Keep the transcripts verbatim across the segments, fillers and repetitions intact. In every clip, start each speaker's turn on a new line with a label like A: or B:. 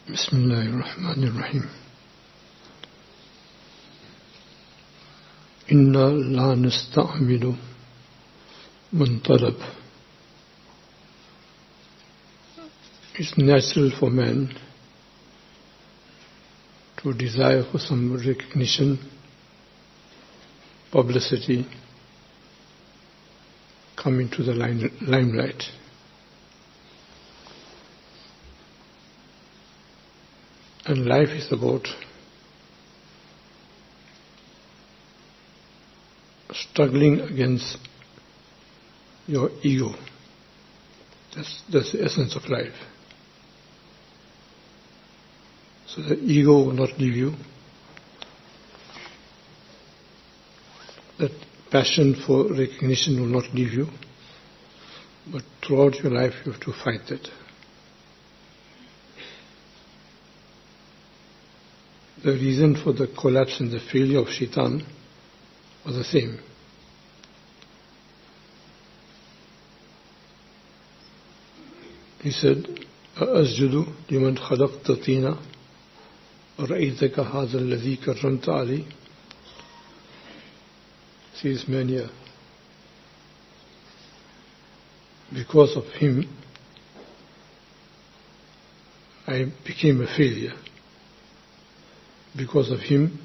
A: بسم الله الرحمن الرحيم. إنا لا نستعمل من طلب. It's natural for man to desire for some recognition, publicity, come into the line, limelight. And life is about struggling against your ego. That's, that's the essence of life. So the ego will not leave you. That passion for recognition will not leave you. But throughout your life you have to fight that. The reason for the collapse and the failure of Shaitan was the same. He said, أَأَسْجُدُ لِمَنْ خَلَقْتَ طِينًا وَرَأَيْتَكَ هَذَا الَّذِي كَرَّمْتَ عَلَيْهِ. See this man here. Because of him, I became a failure. Because of him,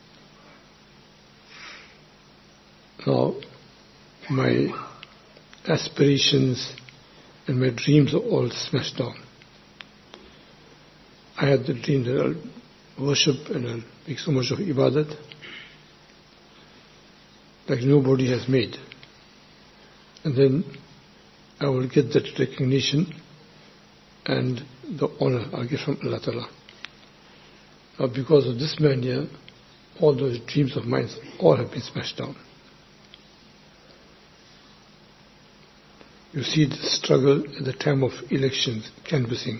A: now my aspirations and my dreams are all smashed down. I had the dream that I'll worship and I'll make so much of ibadat like nobody has made. And then I will get that recognition and the honor I'll get from Allah Ta'ala. Now because of this man here, all those dreams of mine all have been smashed down. You see the struggle at the time of elections, canvassing.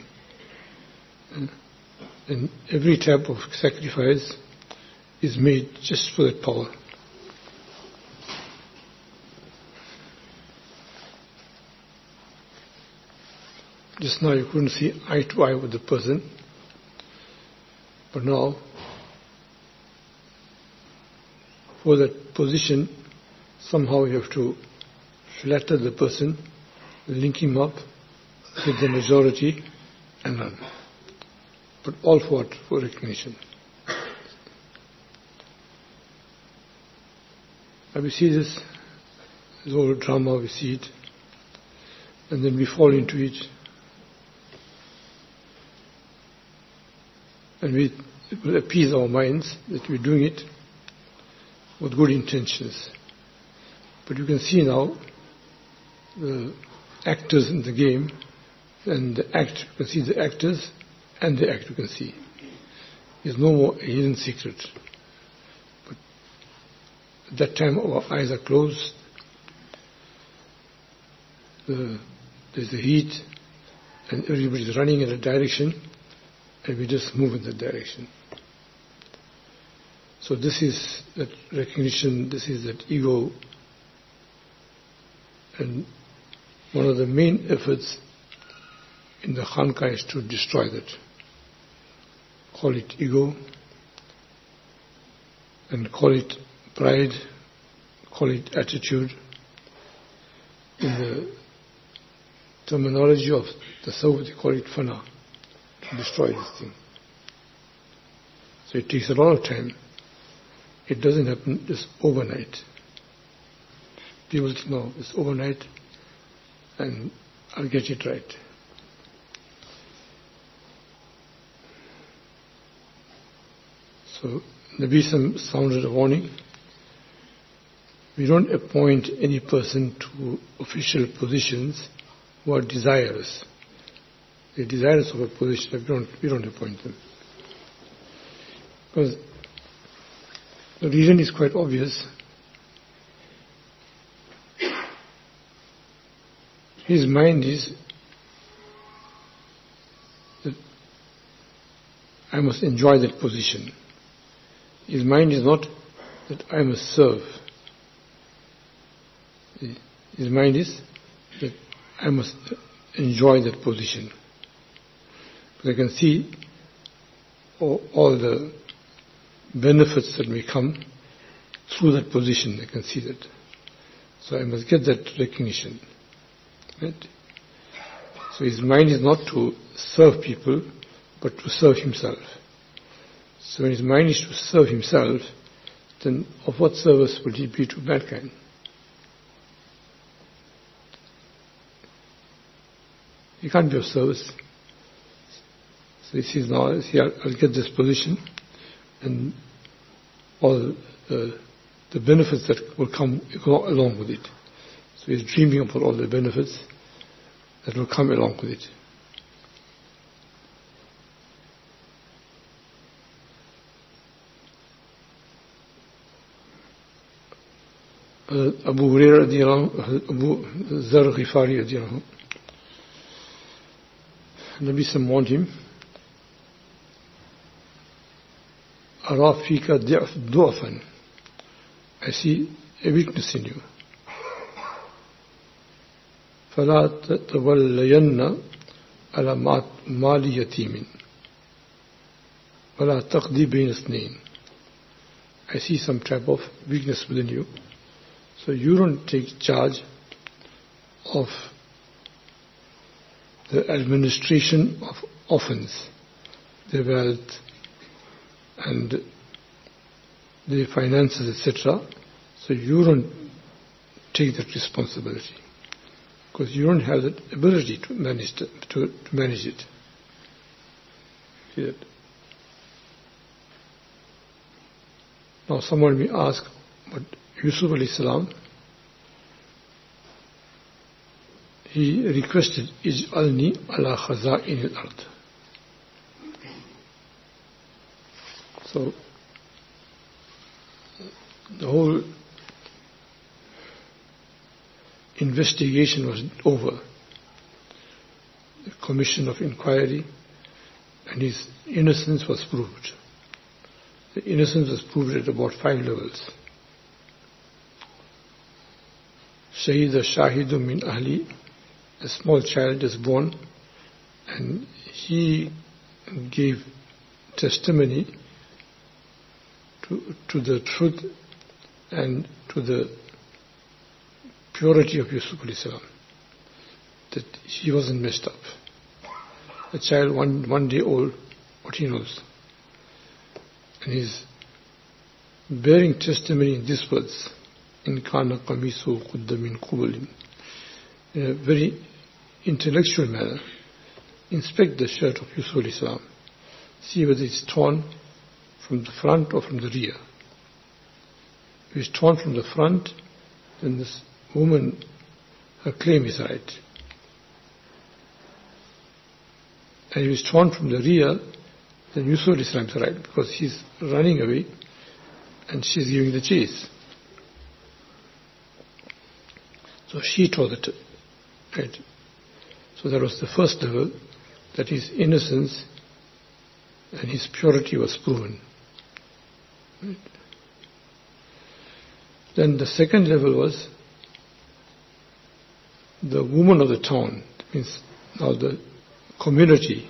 A: And every type of sacrifice is made just for that power. Just now you couldn't see eye to eye with the person. But now, for that position, somehow you have to flatter the person, link him up with the majority and run. But all for what? For recognition. And we see this, this whole drama, we see it, and then we fall into it. And we it will appease our minds that we're doing it with good intentions. But you can see now the actors in the game and the act, you can see the actors and the act you can see. There's no more a hidden secret. But at that time our eyes are closed, the, there's the heat and everybody's running in a direction and we just move in that direction. So this is that recognition, this is that ego. And one of the main efforts in the Khanqah is to destroy that. Call it ego, and call it pride, call it attitude. In the terminology of the Tasawwuf, they call it fana, to destroy this thing. So it takes a lot of time. It doesn't happen just overnight. People think, no, it's overnight and I'll get it right. So Nabi Sam sounded a warning. We don't appoint any person to official positions who are desirous. They're desirous of a position, we don't, we don't appoint them. Because the reason is quite obvious. His mind is that I must enjoy that position. His mind is not that I must serve. His mind is that I must enjoy that position. But I can see all, all the benefits that may come through that position. I can see that. So I must get that recognition. Right? So his mind is not to serve people, but to serve himself. So when his mind is to serve himself, then of what service would he be to mankind? He can't be of service. So he says, now, see, I'll, I'll get this position, and all the, the benefits that will come along with it. So he's dreaming about all the benefits that will come along with it. Uh, Abu Hurairah radiallahu anhu, Abu Zar Ghifari radiallahu anhu, Nabi Sallam warned him, Ara fika du'afan, I see a weakness in you. فَلَا تَتَوَلَّيَنَّ عَلَى مَالِ يَتِيمٍ وَلَا تَقْضِي بَيْنَ اثْنَيْنِ. I see some type of weakness within you. So you don't take charge of the administration of orphans, their wealth and their finances, et cetera. So you don't take that responsibility because you don't have that ability to manage to, to, to manage it. See that? Now someone may ask, but Yusuf alayhi salam, he requested, Ij'alni ala khaza'in al-ard. So, the whole investigation was over. The commission of inquiry, and his innocence was proved. The innocence was proved at about five levels. Shahida Shahidu min Ahli, a small child is born, and he gave testimony to, to the truth and to the purity of Yusuf alayhi salam, that he wasn't messed up. A child one, one day old, what he knows. And he's bearing testimony in these words, in kana qamisu qudda min qubulin, in a very intellectual manner. Inspect the shirt of Yusuf alayhi salam. See whether it's torn from the front or from the rear. If it's torn from the front, then this woman, her claim is right. And if it's torn from the rear, then Yusuf alayhi salam is right, because he's running away and she's giving the chase. So she told it, right? So that was the first level, that his innocence and his purity was proven. Right? Then the second level was the woman of the town, means now the community.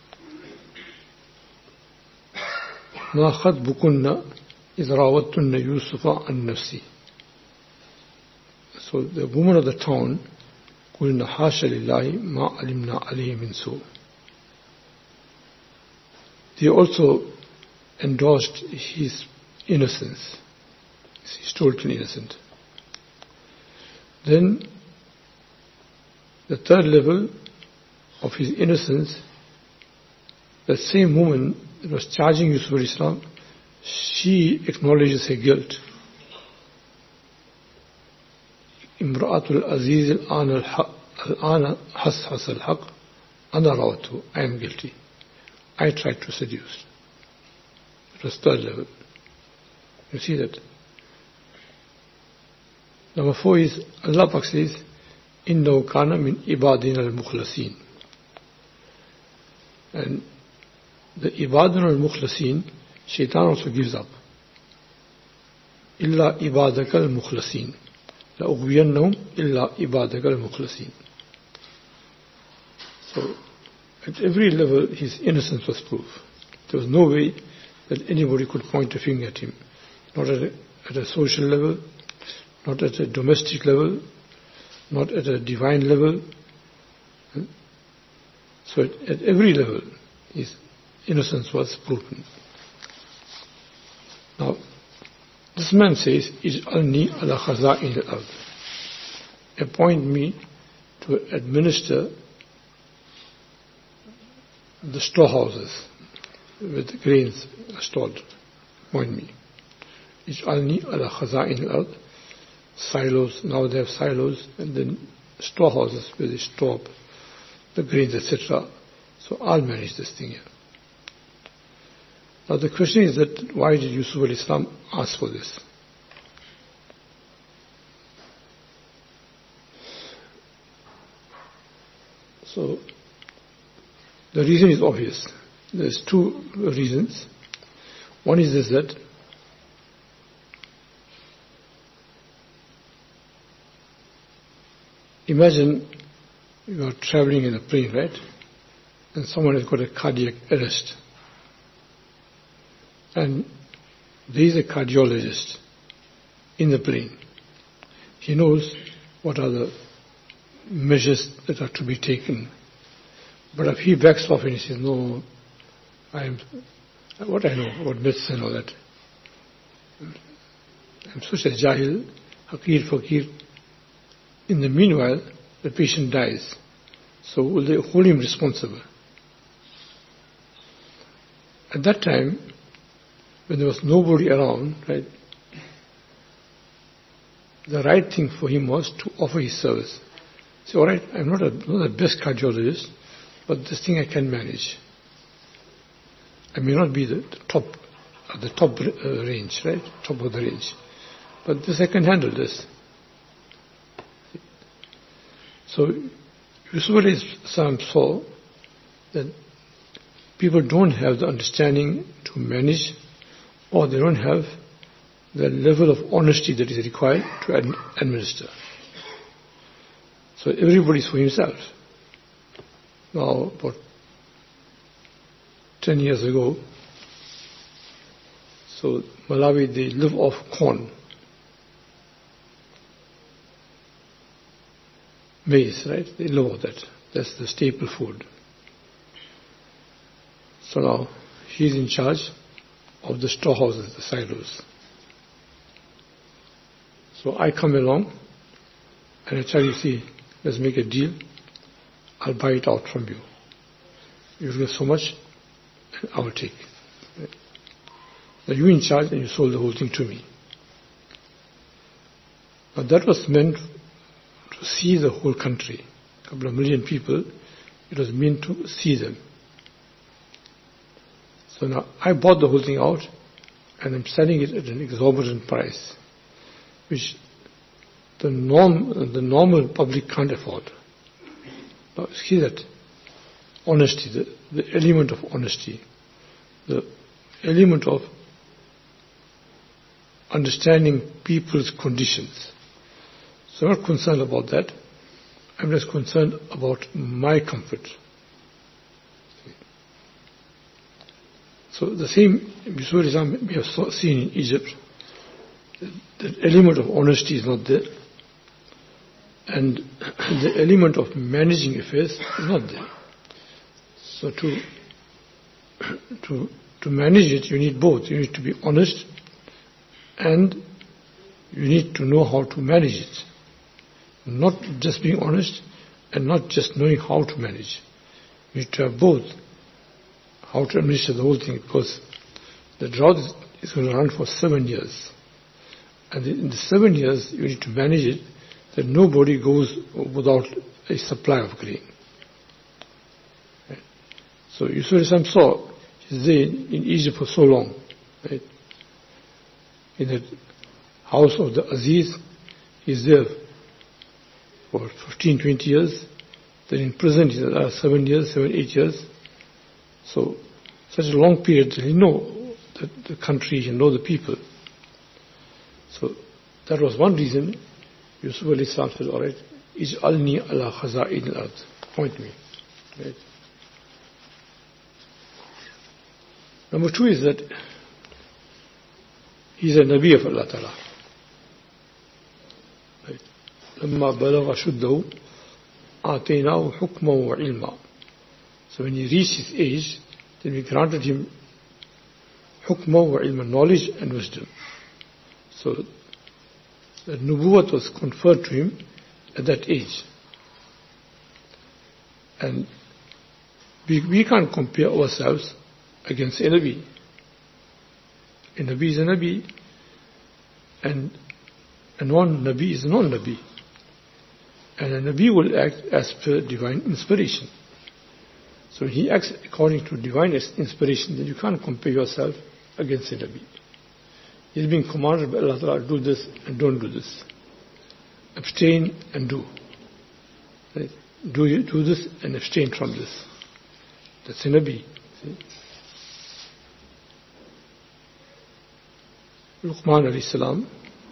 A: ما خطبكن إذ راوتن يوسف عن نفسه. So the woman of the town, قلنا حاشا لله ما علمنا عليه من سوء. They also endorsed his innocence. He's totally innocent. Then the third level of his innocence, the same woman that was charging Yusuf alayhi salam, she acknowledges her guilt. Imra'atul Aziz al-ana has-has al-haq, ana rawatu, I am guilty. I tried to seduce. It was third level. You see that? Number four is, Allah Pak says, إِنَّهُ كَانَ مِنْ إِبَادِنَا الْمُخْلَصِينَ. And the Ibadun al-Mukhlasin, Shaitan also gives up. إِلَّا إِبَادَكَ الْمُخْلَصِينَ لَأُغْوِيَنَّهُمْ إِلَّا إِبَادَكَ الْمُخْلَصِينَ. So, at every level, his innocence was proved. There was no way that anybody could point a finger at him. Not at a, at a social level, not at a domestic level, not at a divine level. So at, at every level, his innocence was proven. Now, this man says, Ij'alni ala khaza'in al-ard. Appoint me to administer the storehouses with the grains stored. Appoint me. Ij'alni ala khaza'in al-ard. Silos, now they have silos, and then storehouses where they store up the grains, et cetera. So I'll manage this thing here. Now the question is that why did Yusuf alayhi salam ask for this? So the reason is obvious. There's two reasons. One is this, that imagine you are traveling in a plane, right? And someone has got a cardiac arrest. And there is a cardiologist in the plane. He knows what are the measures that are to be taken. But if he backs off and he says, no, I am, what I know about medicine and all that, I'm such a jahil, hakir, fakir. In the meanwhile, the patient dies. So will they hold him responsible? At that time, when there was nobody around, right, the right thing for him was to offer his service. Say, all right, I'm not, a, not the best cardiologist, but this thing I can manage. I may not be the, the top, uh, the top uh, range, right, top of the range, but this I can handle this. So Yusuf alayhi salam saw that people don't have the understanding to manage, or they don't have the level of honesty that is required to ad- administer. So everybody's for himself. Now, about ten years ago, so Malawi, they live off corn. Maize, right? They live off that. That's the staple food. So now, he's in charge of the storehouses, the silos. So I come along and I tell you, see, let's make a deal. I'll buy it out from you. You give so much, and I will take. Right? Now you're in charge and you sold the whole thing to me. Now that was meant to see the whole country. A couple of million people, it was meant to see them. So now I bought the whole thing out and I'm selling it at an exorbitant price, which the norm, the normal public can't afford. Now see that honesty, the, the element of honesty, the element of understanding people's conditions. So I'm not concerned about that. I'm just concerned about my comfort. So the same visualism we have seen in Egypt, the element of honesty is not there, and the element of managing affairs is not there. So to to to manage it, you need both. You need to be honest, and you need to know how to manage it. Not just being honest, and not just knowing how to manage. You need to have both. How to administer the whole thing, because the drought is, is going to run for seven years. And in the seven years, you need to manage it that nobody goes without a supply of grain. Right? So Yusuf Islam saw, he's there in Egypt for so long. Right? In the house of the Aziz, he's there for fifteen, twenty years. Then in prison, he's there seven years, seven, eight years. So, such a long period, he know the, the country, he know the people. So, that was one reason Yusuf alayhi salam said, all right, Ij'alni ala khaza'in al-ard. Point me. Right? Number two is that he's a Nabi of Allah Ta'ala. Right. لما بلغ شده آتيناه حكما وعلما. So when he reached his age, then we granted him hukma wa ilma, knowledge and wisdom. So the nubuwwat was conferred to him at that age. And we, we can't compare ourselves against a Nabi. A Nabi is a Nabi, and a non-Nabi is a non-Nabi. And a Nabi will act as per divine inspiration. So when he acts according to divine inspiration, then you can't compare yourself against a Nabi. He's being commanded by Allah Ta'ala, do this and don't do this. Abstain and do. Right? Do you do this and abstain from this. That's a Nabi. See? Luqman alayhi salam.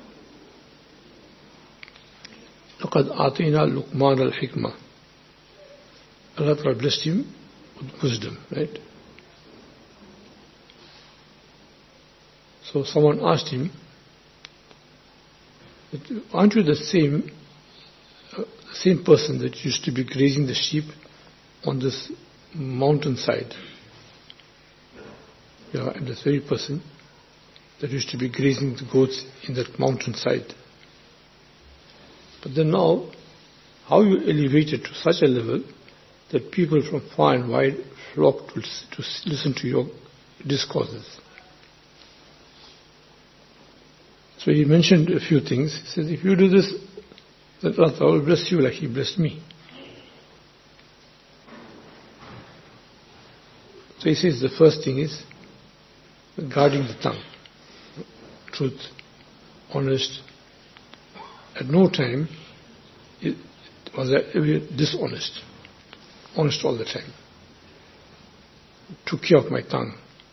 A: لَقَدْ آتَيْنَا لُقْمَانَ الْحِكْمَةِ. Allah Ta'ala blessed him with wisdom, right? So someone asked him, aren't you the same uh, same person that used to be grazing the sheep on this mountainside? Yeah, and this very person that used to be grazing the goats in that mountainside. But then now, how you elevated to such a level that people from far and wide flock to, to listen to your discourses. So he mentioned a few things. He says, if you do this, then Allah will bless you like He blessed me. So he says the first thing is guarding the tongue. Truth, honest. At no time it was I dishonest. Honest all the time. Took care of my tongue.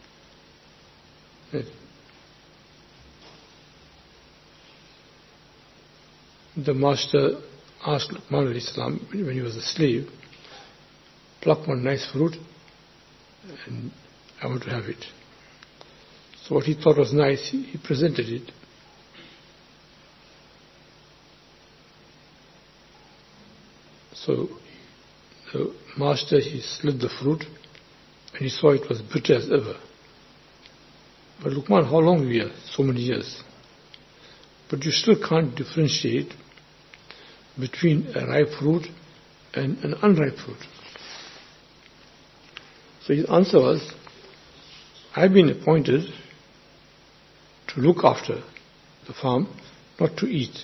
A: The master asked Luqman alayhi salam when he was a slave, pluck one nice fruit and I want to have it. So what he thought was nice, he, he presented it. So the master, he slit the fruit and he saw it was bitter as ever. But Luqman, how long we are? So many years. But you still can't differentiate between a ripe fruit and an unripe fruit. So his answer was, I've been appointed to look after the farm, not to eat.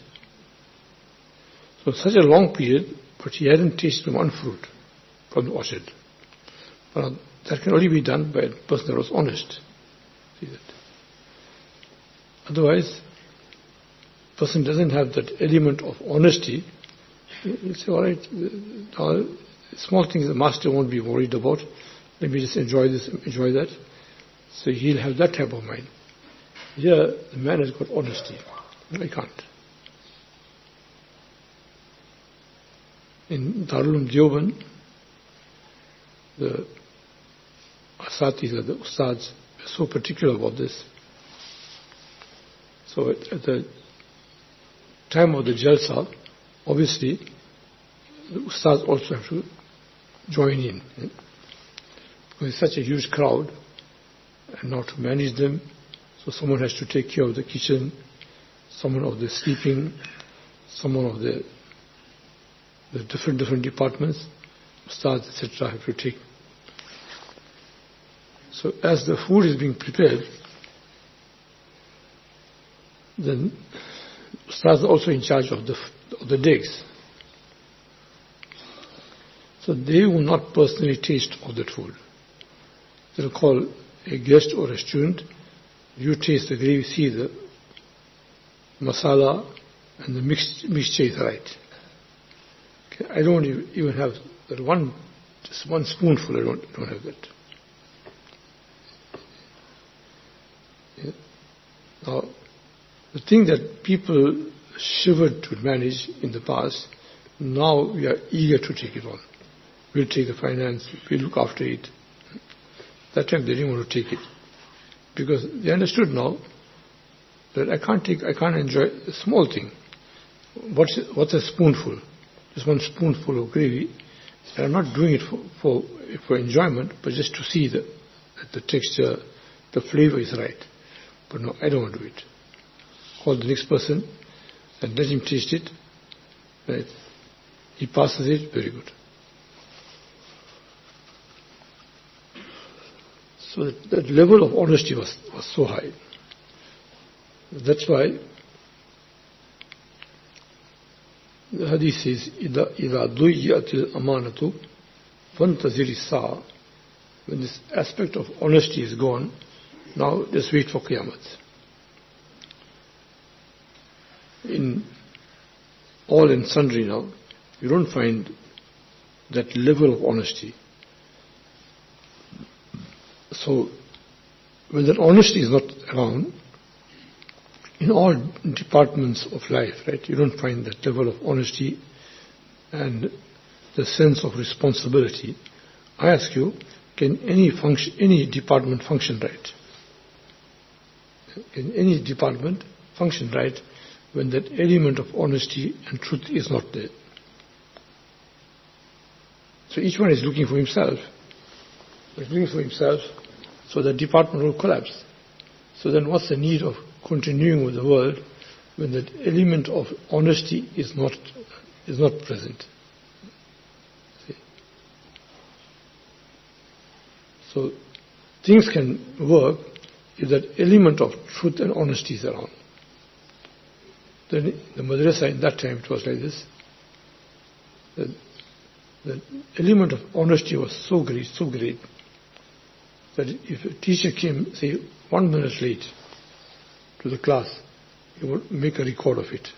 A: So such a long period, but he hadn't tasted one fruit from the orchard. But that can only be done by a person that was honest. See that? Otherwise, a person doesn't have that element of honesty. He'll say, all right, uh, small things the master won't be worried about. Let me just enjoy this, enjoy that. So he'll have that type of mind. Here, the man has got honesty. I can't. In Darul Uloom Deoband, the Asatiza, the Ustads, were so particular about this. So at, at the time of the Jalsa, obviously, the Ustads also have to join in. Eh? Because it's such a huge crowd, and now to manage them, so someone has to take care of the kitchen, someone of the sleeping, someone of the the different different departments, Ustads, et cetera, have to take. So as the food is being prepared, then Ustads are also in charge of the of the dates. So they will not personally taste of that food. They'll call a guest or a student, you taste the gravy, see the masala and the mixed mixture is right. Okay, I don't even have that one, just one spoonful, I don't, don't have that. Yeah. Now, the thing that people shivered to manage in the past, now we are eager to take it on. We'll take the finance, we'll look after it. That time they didn't want to take it. Because they understood now that I can't take, I can't enjoy a small thing. What's, what's a spoonful? Just one spoonful of gravy. So I'm not doing it for, for, for enjoyment, but just to see the, that the texture, the flavor is right. But no, I don't want to do it. Call the next person and let him taste it. Right? He passes it, very good. So that, that level of honesty was, was so high. That's why the hadith says, إِذَا ضُيِّئَتِ الْأَمَانَةُ فَانْتَظِرِ السَّاعَةَ. When this aspect of honesty is gone, now just wait for Qiyamah. In all and sundry now, you don't find that level of honesty. So, when that honesty is not around, in all departments of life, right, you don't find that level of honesty and the sense of responsibility. I ask you, can any function, any department function right? Can any department function right when that element of honesty and truth is not there? So each one is looking for himself. He's looking for himself, so the department will collapse. So then what's the need of continuing with the world when that element of honesty is not is not present? See? So things can work if that element of truth and honesty is around. Then the madrasa in that time it was like this. The, the element of honesty was so great, so great, that if a teacher came, say, one minute late to the class, he would make a record of it.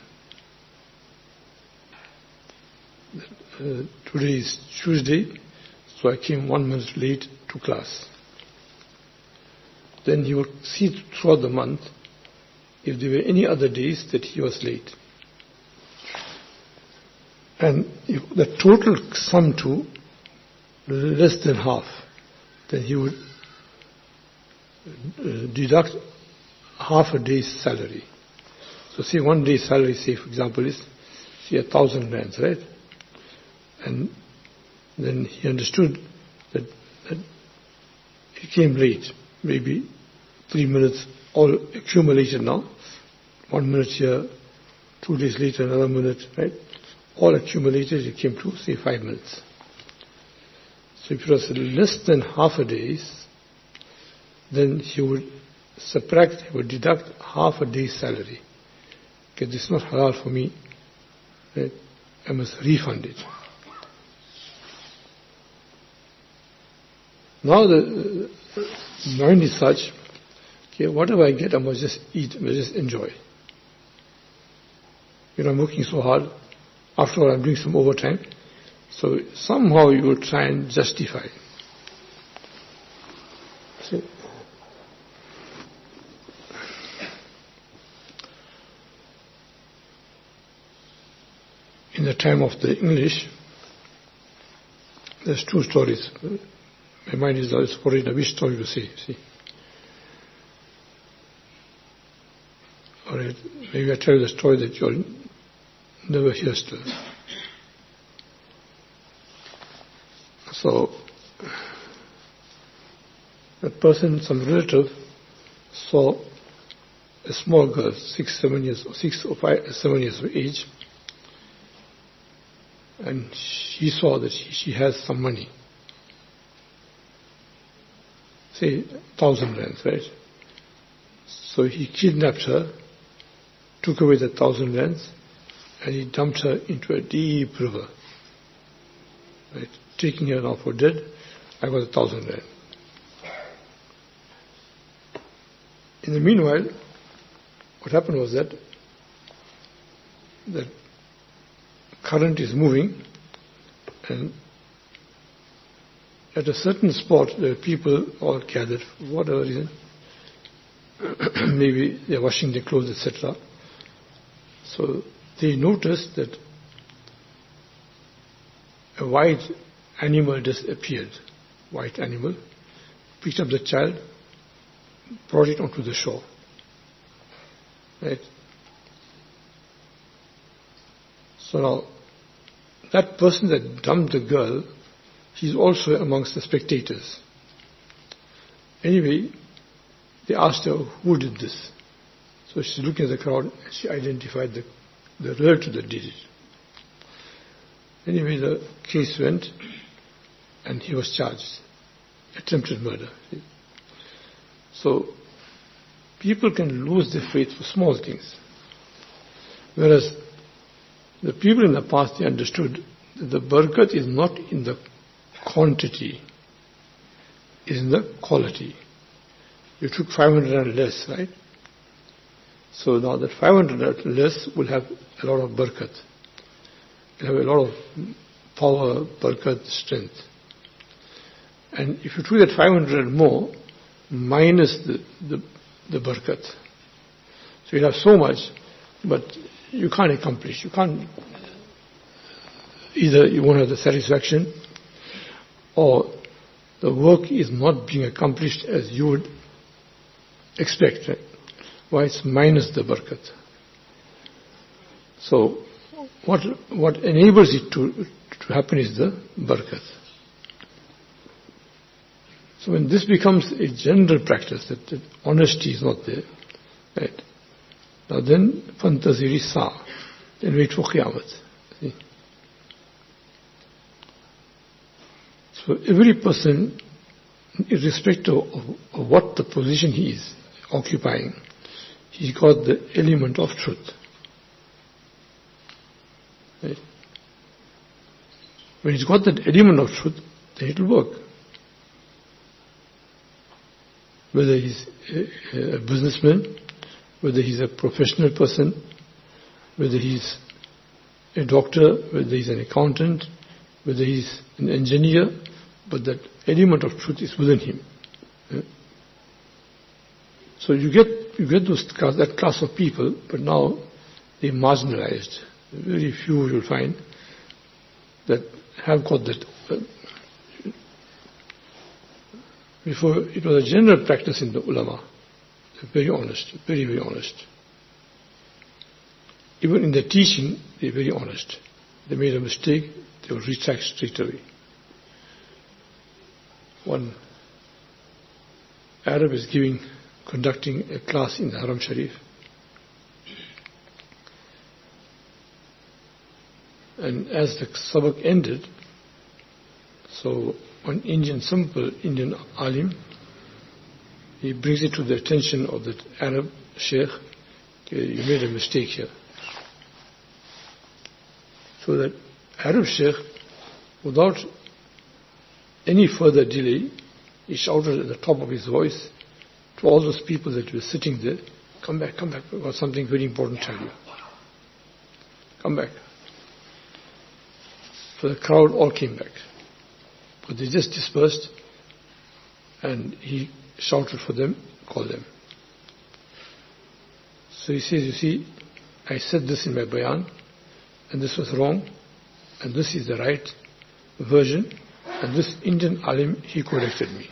A: Uh, today is Tuesday, so I came one minute late to class. Then he would see throughout the month if there were any other days that he was late. And if the total sum to less than half, then he would uh, deduct half a day's salary. So say one day's salary, say for example, is say a thousand rands, right? And then he understood that, that he came late, maybe three minutes, all accumulated now. One minute here, two days later, another minute, right? All accumulated, it came to, say, five minutes. So if it was less than half a day's, then he would subtract, he would deduct half a day's salary. Okay, this is not halal for me, right? I must refund it. Now the uh, mind is such, okay, whatever I get, I must just eat, I must just enjoy. You know, I'm working so hard. After all, I'm doing some overtime. So somehow you will try and justify. See? In the time of the English, there's two stories. My mind is always worried which story to say. See? All right, maybe I tell you the story that you'll never hear still. So, that person, some relative, saw a small girl, six, seven years, or six or five, seven years of age, and she saw that she, she has some money, say, thousand rands, right? So he kidnapped her, took away the thousand rands, and he dumped her into a deep river. Right? Taking her now for dead, I got a thousand rand. In the meanwhile, what happened was that the current is moving, and at a certain spot, there are people all gathered for whatever reason. Maybe they're washing their clothes, et cetera. So they noticed that a white animal just appeared. White animal picked up the child, brought it onto the shore. Right? So now, that person that dumped the girl, he's also amongst the spectators. Anyway, they asked her, who did this? So she's looking at the crowd and she identified the, the relative that did it. Anyway, the case went and he was charged. Attempted murder. So, people can lose their faith for small things. Whereas, the people in the past, they understood that the barakat is not in the quantity, it's in the quality. You took five hundred and less, right? So now that five hundred and less will have a lot of barakat. It will have a lot of power, barakat, strength. And if you took that five hundred more, minus the, the, the barakat. So you have so much, but you can't accomplish. You can't, either you won't have the satisfaction, or the work is not being accomplished as you would expect. Right? Why? It's minus the barakat. So, what what enables it to, to happen is the barakat. So when this becomes a general practice, that, that honesty is not there, right? Now then, fantaziri sa, then wait for Qiyamah. See? So every person, irrespective of, of what the position he is occupying, he's got the element of truth. Right? When he's got that element of truth, then it will work. Whether he's a, a businessman, whether he's a professional person, whether he's a doctor, whether he's an accountant, whether he's an engineer, but that element of truth is within him. Yeah? So you get you get those that class of people, but now they're marginalized. Very few you'll find that have got that. Uh, before it was a general practice in the ulama. Very honest, very, very honest. Even in their teaching, they're very honest. They made a mistake, they will retract straight away. One Arab is giving, conducting a class in the Haram Sharif. And as the sabak ended, so one Indian, simple Indian alim, he brings it to the attention of the Arab sheikh, okay, you made a mistake here. So that Arab sheikh, without any further delay, he shouted at the top of his voice to all those people that were sitting there, come back, come back, I've got something very important to tell you. Come back. So the crowd all came back. But they just dispersed, and he shouted for them, called them. So he says, you see, I said this in my bayan, and this was wrong, and this is the right version, and this Indian alim, he corrected me.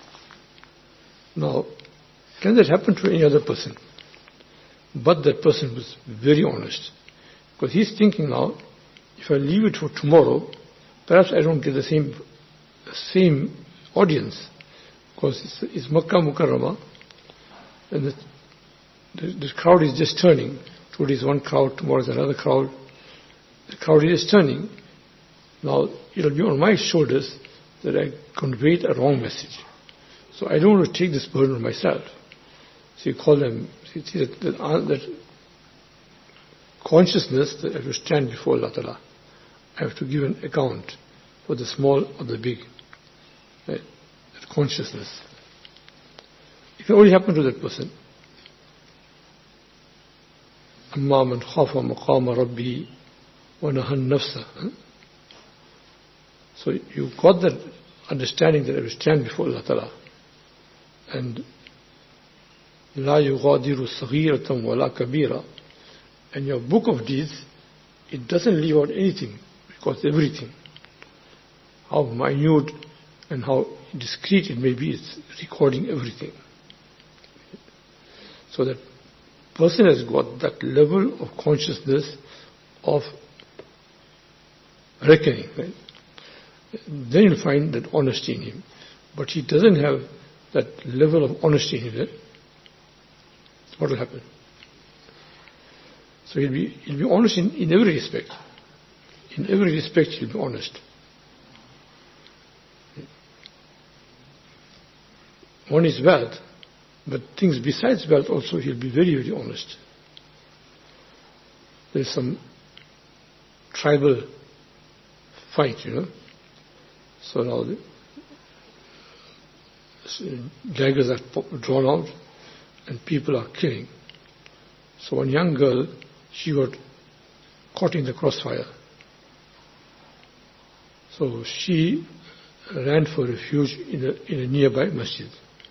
A: Now, can that happen to any other person? But that person was very honest, because he's thinking now, if I leave it for tomorrow, perhaps I don't get the same same audience, because it's, it's Makkah Mukarramah, and the, the, the crowd is just turning. Today is one crowd, tomorrow is another crowd. The crowd is just turning. Now, it'll be on my shoulders that I conveyed a wrong message. So I don't want to take this burden on myself. So you call them, see that, that, that consciousness that I have to stand before Allah Ta'ala. I have to give an account for the small or the big. Right? That consciousness. It can only happen to that person. أَمَّا مَنْ خَافَ مَقَامَ رَبِّهِ وَنَهَى النَّفْسَ. So you got that understanding that I will stand before Allah Ta'ala. And لَا يُغَادِرُ صَغِيرَةً وَلَا كَبِيرًا. And your book of deeds, it doesn't leave out anything, because everything, how minute and how discreet it may be, it's recording everything. So that person has got that level of consciousness of reckoning, right? Then you'll find that honesty in him. But he doesn't have that level of honesty in him. What will happen? So he'll be, he'll be honest in, in every respect. In every respect he'll be honest. One is wealth, but things besides wealth also he'll be very, very honest. There's some tribal fight, you know. So now the daggers are drawn out and people are killing. So one young girl, she got caught in the crossfire. So she ran for refuge in a, in a nearby masjid.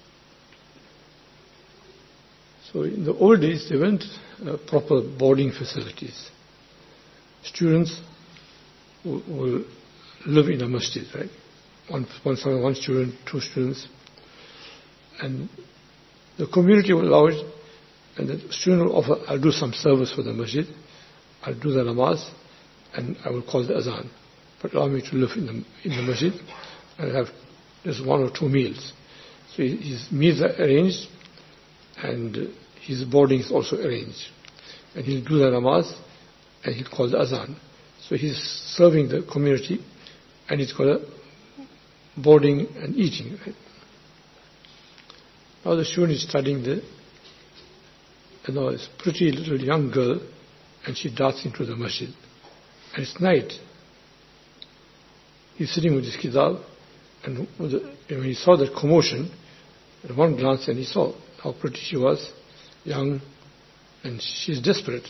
A: So in the old days, there weren't uh, proper boarding facilities. Students will, will live in a masjid, right? One, one, one student, two students. And the community will allow it, and the student will offer, I'll do some service for the masjid, I'll do the namaz, and I will call the azan. But allow me to live in the, in the masjid and have just one or two meals. So his meals are arranged, and his boarding is also arranged. And he'll do the namaz, and he'll call the azan. So he's serving the community, and it's called a boarding and eating, right? Now the student is studying the, you know, this pretty little young girl, and she darts into the masjid. And it's night. He's sitting with his kitab, and with the, when he saw that commotion, at one glance, and he saw how pretty she was, young, and she's desperate.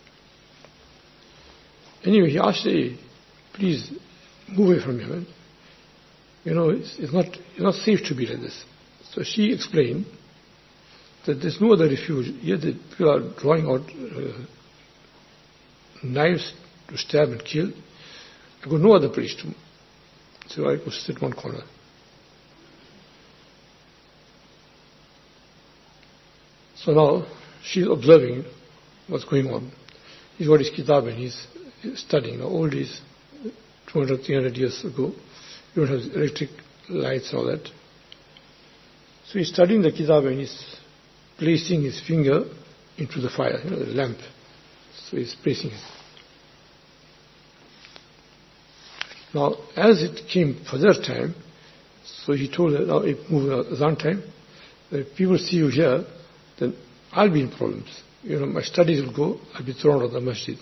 A: Anyway, he asked her, please move away from him. You know, it's, it's not it's not safe to be like this. So she explained that there's no other refuge. Here the people are drawing out uh, knives to stab and kill. I got no other place to. So I could sit one corner. So now she's observing what's going on. He's got his kitab and he's studying. Now, old days, two hundred, three hundred years ago, you don't have electric lights and all that. So he's studying the kitab and he's placing his finger into the fire, you know, the lamp. So he's placing it. Now, as it came further time, so he told her, now it moved azan time, if people see you here, then I'll be in problems. You know, my studies will go, I'll be thrown out of the masjid.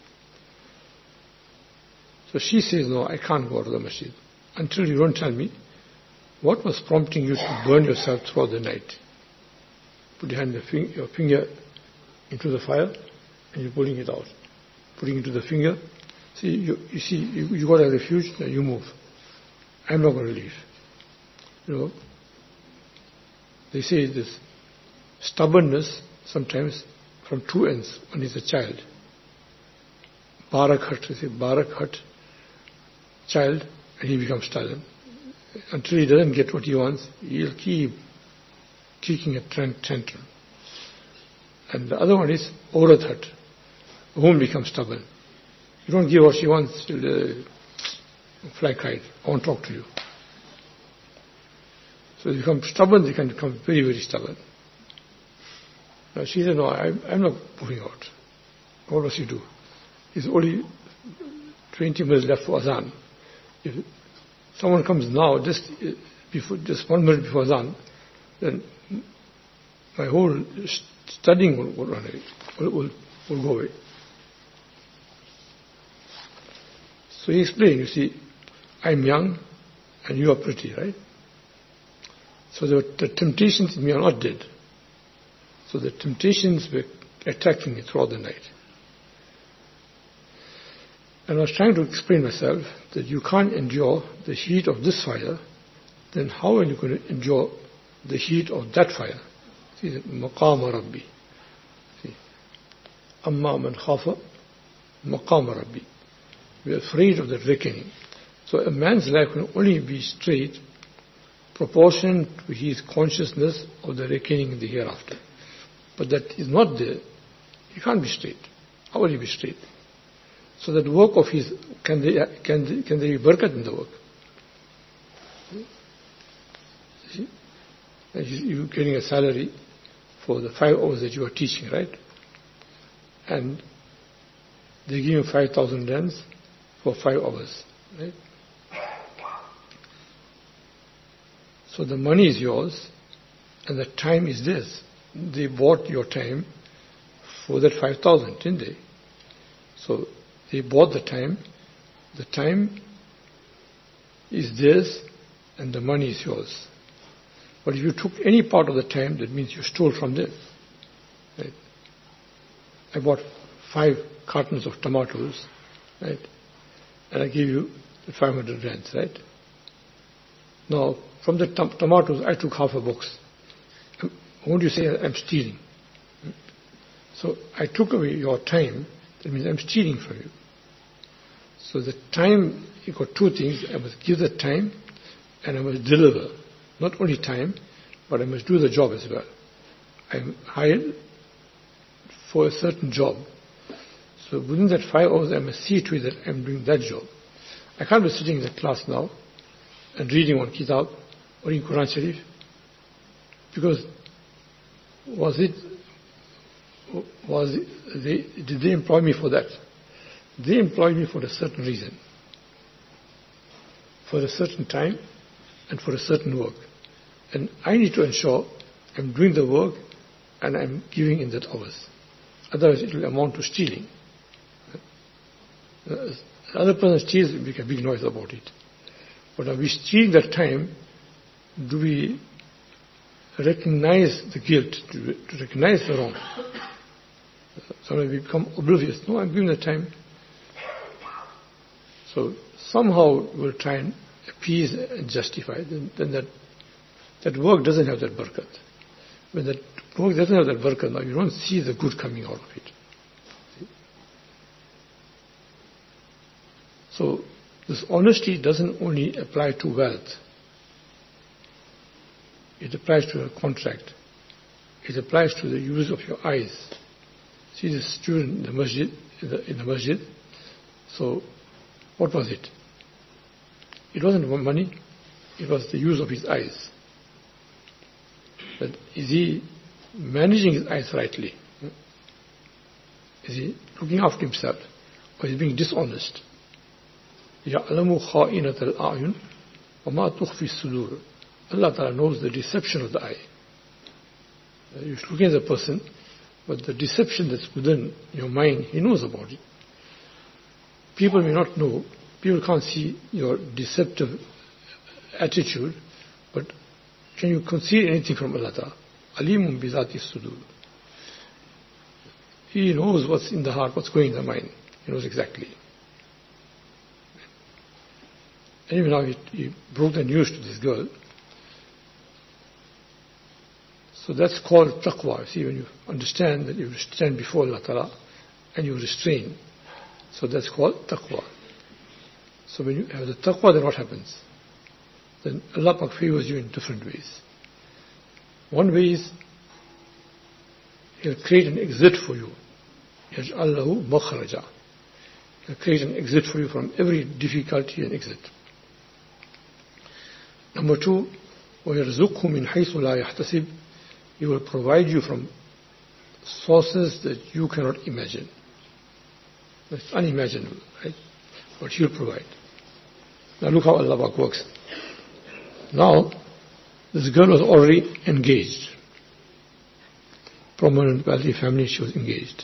A: So she says, no, I can't go out of the masjid until you don't tell me what was prompting you to burn yourself throughout the night. Put your, hand, your finger into the fire and you're pulling it out. Putting it into the finger. See, you, you see, you, you got a refuge, now you move. I'm not going to leave. You know, they say this stubbornness sometimes from two ends. One is a child. Barak hut, they say, Barak hut, child, and he becomes stubborn. Until he doesn't get what he wants, he'll keep kicking a tantrum. And the other one is Aurat hut. The woman becomes stubborn. You don't give what she wants, she'll uh, fly kite. I won't talk to you. So they become stubborn, they can become very, very stubborn. Now she said, no, I'm, I'm not moving out. What does she do? It's only twenty minutes left for Azan. If someone comes now, just before, just one minute before Azan, then my whole studying will, will run away, will, will, will go away. So he explained, you see, I'm young and you are pretty, right? So the, the temptations in me are not dead. So the temptations were attacking me throughout the night. And I was trying to explain myself that you can't endure the heat of this fire, then how are you going to endure the heat of that fire? See, maqama rabbi. See, amma man khafa maqama rabbi. We are afraid of the reckoning. So a man's life can only be straight proportionate to his consciousness of the reckoning in the hereafter. but that is not there, he can't be straight. How will he be straight? So that work of his, can they, can they, can there be barakat in the work? See? You're getting a salary for the five hours that you are teaching, right? And they give you five thousand rands for five hours, right? So the money is yours and the time is theirs. They bought your time for that five thousand, didn't they? So they bought the time. The time is theirs and the money is yours. But if you took any part of the time, that means you stole from them. Right? I bought five cartons of tomatoes, right? And I gave you five hundred rands, right? Now, from the tom- tomatoes, I took half a box. Won't you say I'm stealing? So I took away your time, that means I'm stealing from you. So the time, you got two things. I must give the time and I must deliver. Not only time, but I must do the job as well. I'm hired for a certain job. So within that five hours, I must see to it that I'm doing that job. I can't be sitting in the class now and reading one kitab or in Quran Sharif, because was it, was it, they, did they employ me for that? They employed me for a certain reason, for a certain time and for a certain work. And I need to ensure I'm doing the work and I'm giving in that hours. Otherwise it will amount to stealing. The other person steals, we make a big noise about it. But are we stealing that time? Do we recognize the guilt, to, to recognize the wrong? Sometimes we become oblivious. No, I'm giving the time. So somehow we'll try and appease and justify. Then, then that that work doesn't have that barakat. When that work doesn't have that barakat, now you don't see the good coming out of it. See? So this honesty doesn't only apply to wealth. It applies to a contract. It applies to the use of your eyes. See the student in the masjid, in the, in the masjid. So what was it? It wasn't money. It was the use of his eyes. But is he managing his eyes rightly? Is he looking after himself? Or is he being dishonest? يَعْلَمُ خَائِنَةَ الْأَعْيُنِ وَمَا تُخْفِي الصُّدُورُ. Allah Ta'ala knows the deception of the eye. You're looking at the person, but the deception that's within your mind, He knows about it. People may not know, people can't see your deceptive attitude, but can you conceal anything from Allah Ta'ala? Alimun bi zati sudur. He knows what's in the heart, what's going in the mind. He knows exactly. Anyway, now he, he broke the news to this girl. So that's called taqwa. See, when you understand that you stand before Allah Ta'ala and you restrain. So that's called taqwa. So when you have the taqwa, then what happens? Then Allah Pak favors you in different ways. One way is He'll create an exit for you. يَجْعَلْ لَهُ مَخْرَجًا. He'll create an exit for you from every difficulty and exit. Number two, وَيَرْزُقْهُ مِنْ حَيْثُ لَا يَحْتَسِبْ. He will provide you from sources that you cannot imagine. It's unimaginable, right? But He'll provide. Now look how Allah Pak works. Now, this girl was already engaged. Prominent, wealthy family, she was engaged.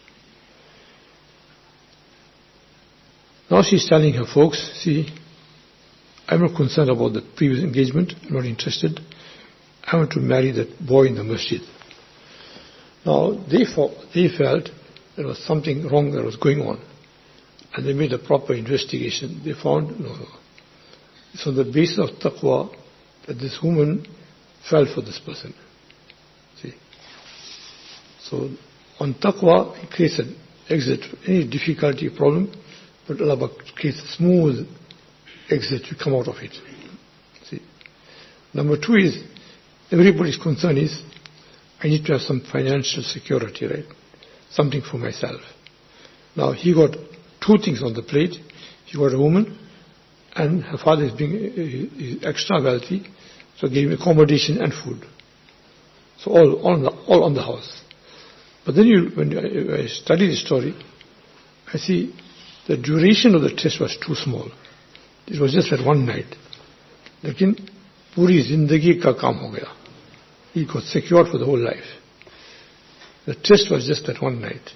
A: Now she's telling her folks, see, I'm not concerned about the previous engagement, I'm not interested. I want to marry that boy in the masjid. Now, they, fo- they felt there was something wrong that was going on. And they made a proper investigation. They found, no, no. So the basis of taqwa, that this woman fell for this person. See? So on taqwa, it creates an exit for any difficulty, problem, but Allah creates a smooth exit to come out of it. See? Number two is, everybody's concern is, I need to have some financial security, right? Something for myself. Now he got two things on the plate. He got a woman, and her father is being is extra wealthy, so gave him accommodation and food. So all, all, on the, all on the house. But then you, when I, I study the story, I see the duration of the test was too small. It was just that one night. Lekin puri zindagi ka kaam ho gaya. He got secured for the whole life. The test was just that one night.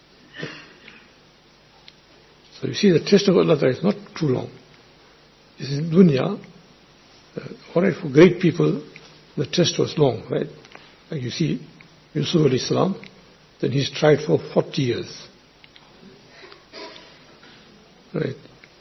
A: So you see, the test of Allah is not too long. This is in dunya. Uh, all right, for great people, the test was long, right? Like you see, Yusuf alayhi salam, then he's tried for forty years. Right?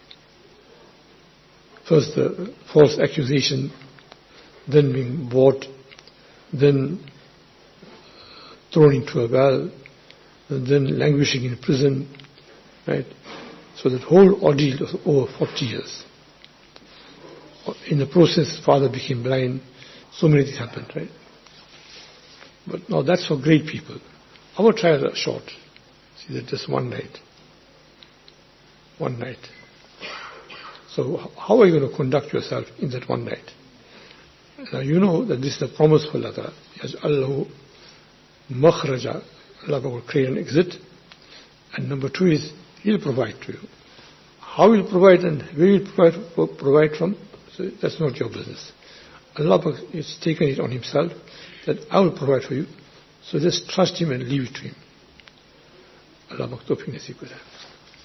A: First the false accusation, then being bought, then thrown into a well, and then languishing in prison, right? So that whole ordeal was over forty years. In the process, father became blind. So many things happened, right? But now that's for great people. Our trials are short. See, that just one night. One night. So how are you going to conduct yourself in that one night? Now you know that this is the promise for Allah. Yaj'allahu makhraja. Allah will create an exit. And number two is, He'll provide to you. How He'll provide and where He'll provide, provide from, so that's not your business. Allah has taken it on Himself that I will provide for you. So just trust Him and leave it to Him. Allah Tawfiq Nasib Kuzar.